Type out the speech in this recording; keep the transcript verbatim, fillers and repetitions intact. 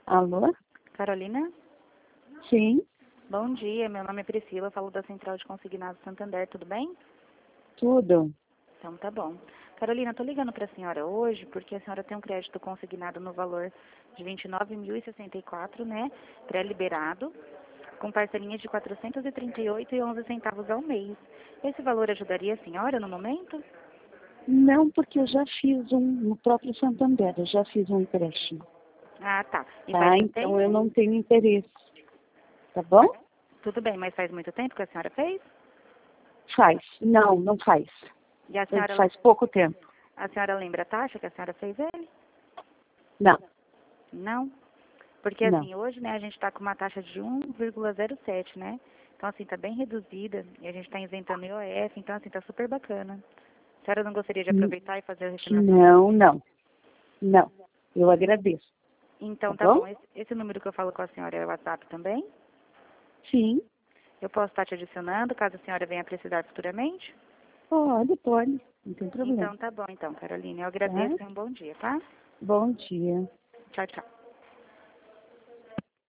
Alô? Carolina? Sim, Bom dia, meu nome é Priscila, falo da Central de Consignados Santander, tudo bem? tudo. Então tá bom. Carolina, tô ligando para a senhora hoje porque a senhora tem um crédito consignado no valor de vinte e nove mil e sessenta e quatro, né, pré-liberado, com parcelinhas de quatrocentos e trinta e oito reais e onze centavos ao mês. Esse valor ajudaria a senhora no momento? Não, porque eu já fiz um no próprio Santander, eu já fiz um empréstimo. Ah, tá. E faz Tá? muito Então eu tempo? não tenho interesse. Tá bom? Tudo bem, mas faz muito tempo que a senhora fez? Faz. Não, não faz. E a Ele senhora, faz pouco tempo. a senhora lembra a taxa que a senhora fez ele? Não, Não? Porque não. assim, hoje, né, a gente está com uma taxa de um vírgula zero sete, né? Então, assim, tá bem reduzida e a gente está isentando I O F, então, assim, tá super bacana. A senhora não gostaria de N- aproveitar e fazer o refinanciamento? Não, não. Não. Eu agradeço. Tá Então, tá bom? bom. Esse, esse número que eu falo com a senhora é o WhatsApp também? Sim. Eu posso estar te adicionando, caso a senhora venha precisar futuramente? Pode, pode. Não tem problema. Então, tá bom, então, Carolina. Eu Tá? agradeço e um bom dia, tá? Bom dia. Tchau, tchau.